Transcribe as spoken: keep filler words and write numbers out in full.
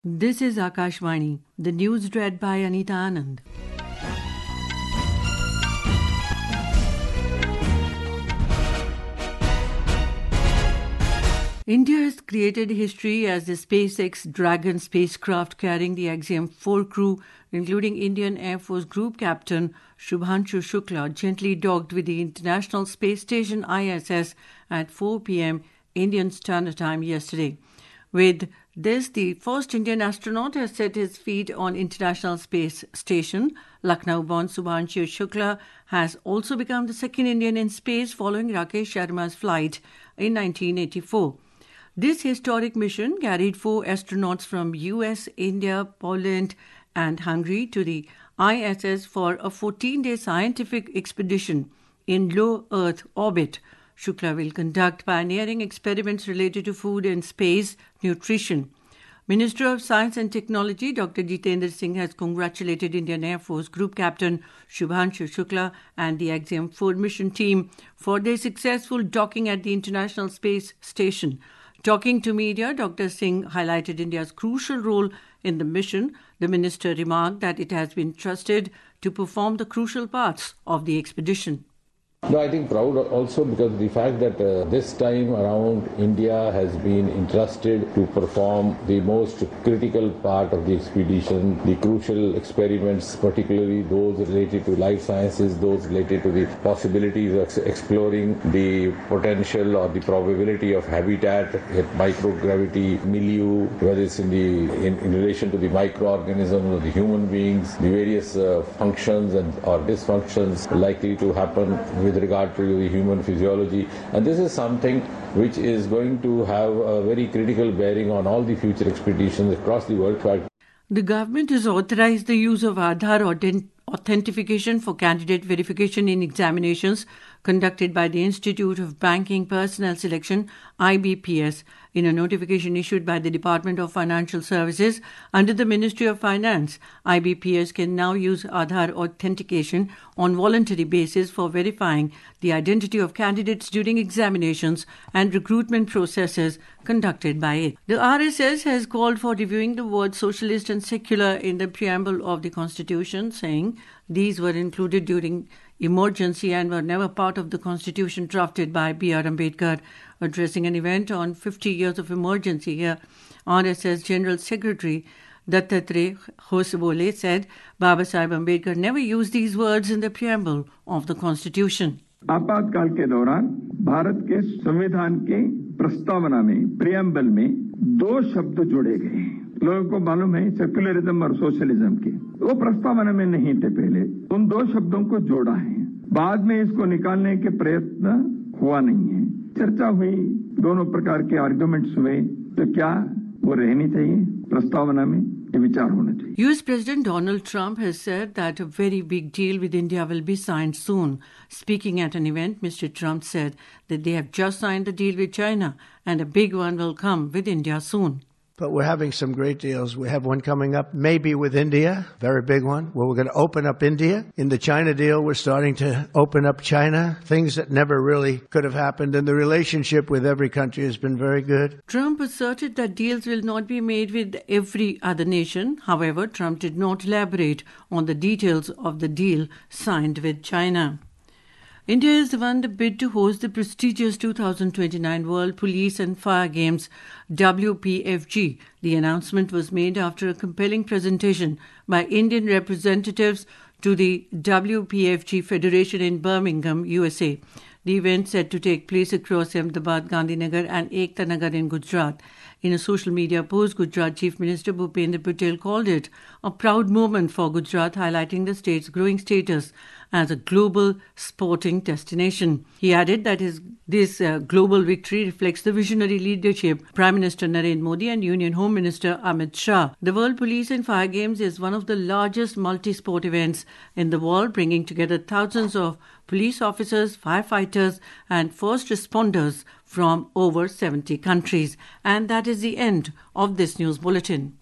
This is Akashvani, the news read by Anita Anand. India has created history as the SpaceX Dragon spacecraft carrying the Axiom four crew, including Indian Air Force Group Captain Shubhanshu Shukla, gently docked with the International Space Station I S S at four p.m. Indian Standard Time yesterday. With this, the first Indian astronaut has set his feet on International Space Station. Lucknow-born Shubhanshu Shukla has also become the second Indian in space following Rakesh Sharma's flight in nineteen eighty-four. This historic mission carried four astronauts from U S, India, Poland, and Hungary to the I S S for a fourteen-day scientific expedition in low Earth orbit. Shukla will conduct pioneering experiments related to food and space nutrition. Minister of Science and Technology Doctor Jitendra Singh has congratulated Indian Air Force Group Captain Shubhanshu Shukla and the Axiom four mission team for their successful docking at the International Space Station. Talking to media, Doctor Singh highlighted India's crucial role in the mission. The minister remarked that it has been trusted to perform the crucial parts of the expedition. No, I think proud also because the fact that uh, this time around India has been entrusted to perform the most critical part of the expedition, the crucial experiments, particularly those related to life sciences, those related to the possibilities of exploring the potential or the probability of habitat at microgravity milieu, whether it's in the in, in relation to the microorganisms or the human beings, the various uh, functions and or dysfunctions likely to happen with with regard to the human physiology. And this is something which is going to have a very critical bearing on all the future expeditions across the world. The government has authorized the use of Aadhaar authentication for candidate verification in examinations conducted by the Institute of Banking Personnel Selection, I B P S, in a notification issued by the Department of Financial Services under the Ministry of Finance. I B P S can now use Aadhaar authentication on voluntary basis for verifying the identity of candidates during examinations and recruitment processes conducted by it. The R S S has called for reviewing the words socialist and secular in the preamble of the Constitution, saying these were included during emergency and were never part of the Constitution drafted by B R Ambedkar. Addressing an event on fifty years of emergency here, R S S General Secretary Dattatreya Hosebole said Baba Saheb Ambedkar never used these words in the preamble of the Constitution. आपातकाल के दौरान भारत के संविधान के प्रस्तावना में preamble में दो शब्द जोड़े गए। लोगों को मालूम है सेक्युलरिज्म और सोशलिज्म के, वो प्रस्तावना में नहीं थे पहले, उन दो शब्दों को जोड़ा है। बाद में इसको निकालने के प्रयत्न हुआ नहीं है। चर्चा हुई, दोनों प्रकार के आर्गुमेंट्स हुए, तो क्या वो रहनी चाहिए प्रस्तावना में? U S President Donald Trump has said that a very big deal with India will be signed soon. Speaking at an event, Mister Trump said that they have just signed the deal with China and a big one will come with India soon. But we're having some great deals. We have one coming up, maybe with India, very big one, where we're going to open up India. In the China deal, we're starting to open up China, things that never really could have happened. And the relationship with every country has been very good. Trump asserted that deals will not be made with every other nation. However, Trump did not elaborate on the details of the deal signed with China. India has won the bid to host the prestigious two thousand twenty-nine World Police and Fire Games, W P F G. The announcement was made after a compelling presentation by Indian representatives to the W P F G Federation in Birmingham, U S A. The event set to take place across Ahmedabad, Gandhinagar and Ekta Nagar in Gujarat. In a social media post, Gujarat Chief Minister Bhupendra Patel called it a proud moment for Gujarat, highlighting the state's growing status as a global sporting destination. He added that his, this uh, global victory reflects the visionary leadership of Prime Minister Narendra Modi and Union Home Minister Amit Shah. The World Police and Fire Games is one of the largest multi-sport events in the world, bringing together thousands of police officers, firefighters and first responders from over seventy countries. And that is the end of this news bulletin.